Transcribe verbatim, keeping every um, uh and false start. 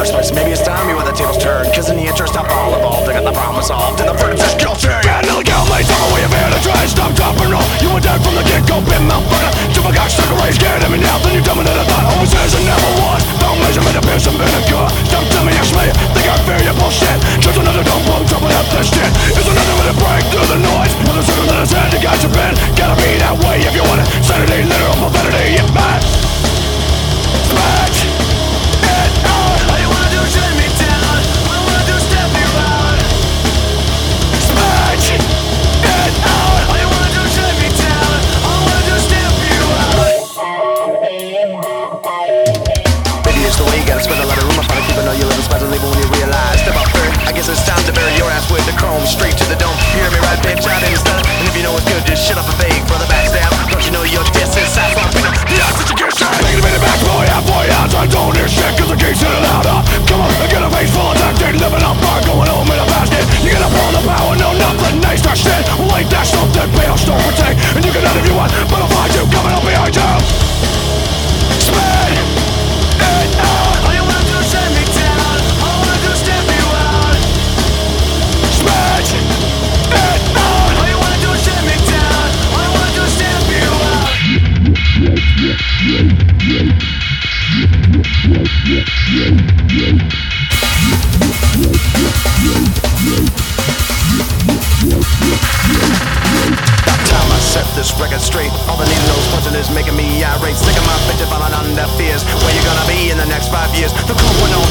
first place. Maybe it's time you let the tables turn, cause in the interest of all involved, I got the problem solved, and the verdict is guilty. Bad illegal mates, I'm away of air to try and stop, drop and roll. You were dead from the get-go, been motherfucker. Jump a cock, stuck a race, scared of me now, then you dominate a thought. Always is and never was. Don't measure me to pierce and vinegar. Don't tell me actually, think I fear your bullshit. Just another dumb bum jumping up this shit. It's another way to break through the noise. With a circle in his head, you got your pen. Gotta be that way if you want it. Sanity, literal profanity, yeah, man. Smash it out. All you wanna do is shut me down. All you wanna do is step me around. Smash it out. All you wanna do is shut me down. All you wanna do is step you out. Maybe it's the way you gotta spend a lot of room. I find it keeping all your little spots and leaving when you realize. Step out there, I guess it's time to bury your ass with the chrome straight to the dome. You hear me right, bitch, out in the stun. And if you know it's good, just shut up and fake for the backstab. Don't you know your diss is sad for a pinner? The odds that you get shot. Take it a minute back, boy, out, boy, out. I don't hear shit, cause the gate's hitting louder. Come on, I get a face full of tactic, living on bar, going home in a basket. You gotta pull the power, no, nothing nice, that shit. Well, ain't that something, pay off, don't protect. And you can none if you want, but I'll find you coming up behind you. Spin it out. All you wanna do is shut me down. All I wanna do is step you out. Smash it out. All you wanna do is shut me down. All I wanna do is step you out. About time I set this record straight. All the needle nose punching is making me irate. Sick of my bitch falling under fears. Where you gonna be in the next five years? The crew will know